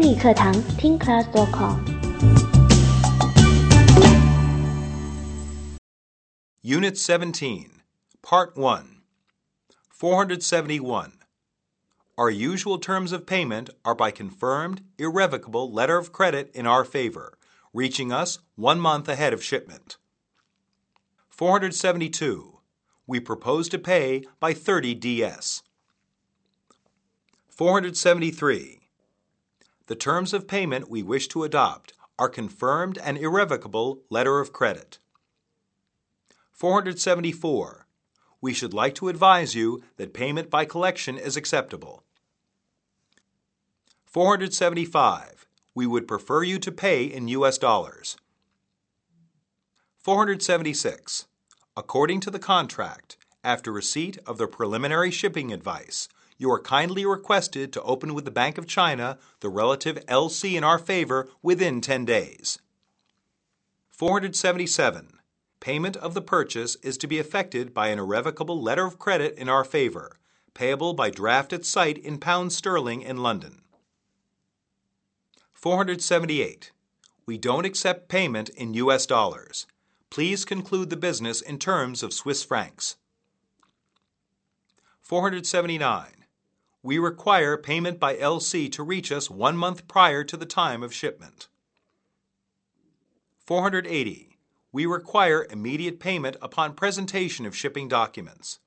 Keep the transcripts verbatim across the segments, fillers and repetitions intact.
英语课堂听 class dot com。 Unit seventeen, Part one, four hundred seventy-one. Our usual terms of payment are by confirmed, irrevocable letter of credit in our favor, reaching us one month ahead of shipment. four hundred seventy-two. We propose to pay by thirty D S. four hundred seventy-three. The terms of payment we wish to adopt are confirmed and irrevocable letter of credit. four hundred seventy-four. We should like to advise you that payment by collection is acceptable. four hundred seventy-five. We would prefer you to pay in U S dollars. four hundred seventy-six. According to the contract, after receipt of the preliminary shipping advice, you are kindly requested to open with the Bank of China the relative L C in our favor within ten days. four hundred seventy-seven. Payment of the purchase is to be effected by an irrevocable letter of credit in our favor, payable by draft at site in pounds sterling in London. four hundred seventy-eight. We don't accept payment in U S dollars. Please conclude the business in terms of Swiss francs. four hundred seventy-nine. We require payment by L C to reach us one month prior to the time of shipment. four hundred eighty. We require immediate payment upon presentation of shipping documents.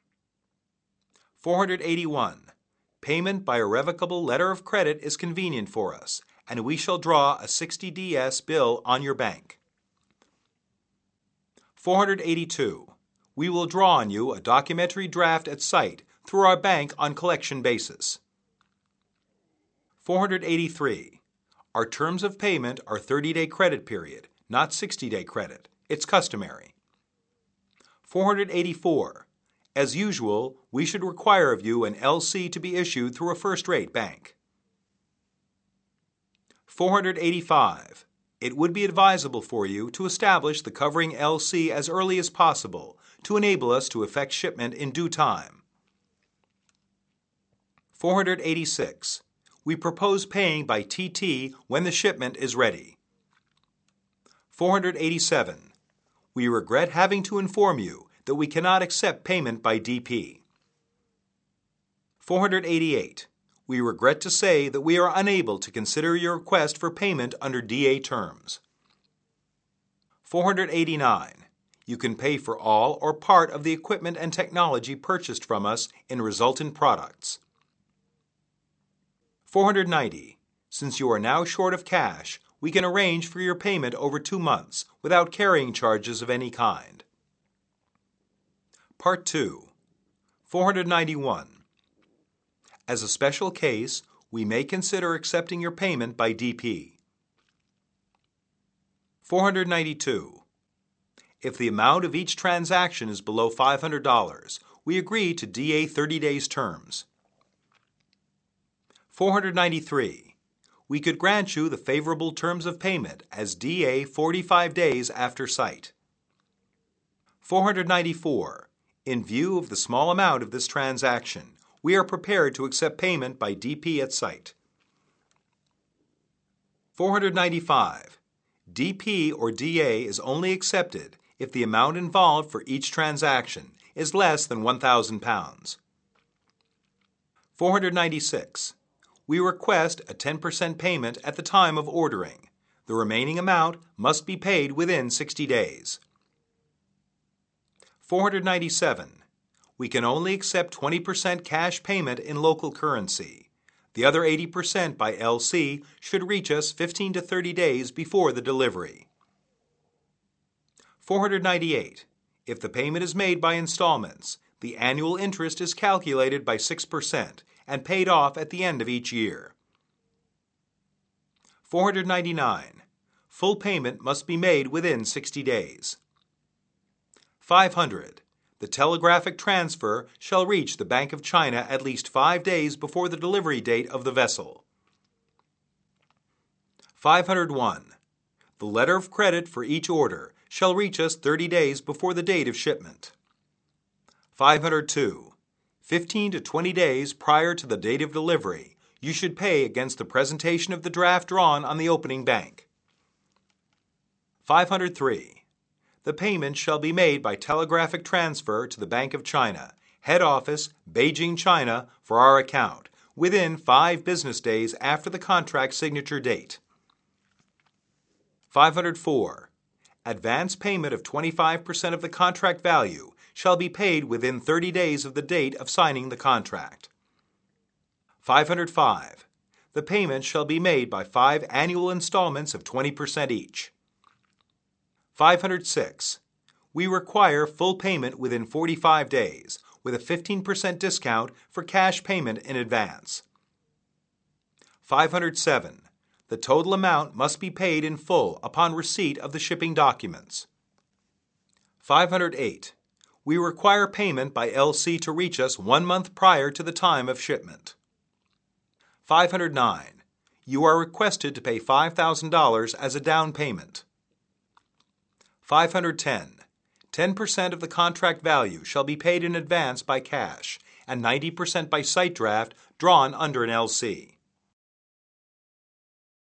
four hundred eighty-one. Payment by irrevocable letter of credit is convenient for us, and we shall draw a sixty D S bill on your bank. four hundred eighty-two. We will draw on you a documentary draft at site through our bank on collection basis. four hundred eighty-three. Our terms of payment are thirty-day credit period, not sixty-day credit. It's customary. four hundred eighty-four. As usual, we should require of you an L C to be issued through a first-rate bank. four hundred eighty-five. It would be advisable for you to establish the covering L C as early as possible to enable us to effect shipment in due time. four hundred eighty-six. We propose paying by T T when the shipment is ready. four hundred eighty-seven. We regret having to inform you that we cannot accept payment by D P. four hundred eighty-eight. We regret to say that we are unable to consider your request for payment under D A terms. four hundred eighty-nine. You can pay for all or part of the equipment and technology purchased from us in resultant products. four hundred ninety. Since you are now short of cash, we can arrange for your payment over two months without carrying charges of any kind. Part two. four hundred ninety-one. As a special case, we may consider accepting your payment by D P. four hundred ninety-two. If the amount of each transaction is below five hundred dollars, we agree to D A thirty days terms. four hundred ninety-three. We could grant you the favorable terms of payment as D A forty-five days after site. four hundred ninety-four. In view of the small amount of this transaction, we are prepared to accept payment by D P at site. four hundred ninety-five. D P or D A is only accepted if the amount involved for each transaction is less than one thousand pounds. four hundred ninety-six. We request a ten percent payment at the time of ordering. The remaining amount must be paid within sixty days. four hundred ninety-seven. We can only accept twenty percent cash payment in local currency. The other eighty percent by L C should reach us fifteen to thirty days before the delivery. four hundred ninety-eight. If the payment is made by installments, the annual interest is calculated by six percent and paid off at the end of each year. four hundred ninety-nine. Full payment must be made within sixty days. five hundred. The telegraphic transfer shall reach the Bank of China at least five days before the delivery date of the vessel. five hundred one. The letter of credit for each order shall reach us thirty days before the date of shipment. five hundred two. fifteen to twenty days prior to the date of delivery, You should pay against the presentation of the draft drawn on the opening bank. five hundred three. The payment shall be made by telegraphic transfer to the Bank of China, Head Office, Beijing, China, for our account, within five business days after the contract signature date. five hundred four. Advance payment of twenty-five percent of the contract value shall be paid within thirty days of the date of signing the contract. five hundred five. The payment shall be made by five annual installments of twenty percent each. five hundred six. We require full payment within forty-five days, with a fifteen percent discount for cash payment in advance. five hundred seven. The total amount must be paid in full upon receipt of the shipping documents. five hundred eight. We require payment by L C to reach us one month prior to the time of shipment. five hundred nine. You are requested to pay five thousand dollars as a down payment. five hundred ten. ten percent of the contract value shall be paid in advance by cash and ninety percent by sight draft drawn under an L C.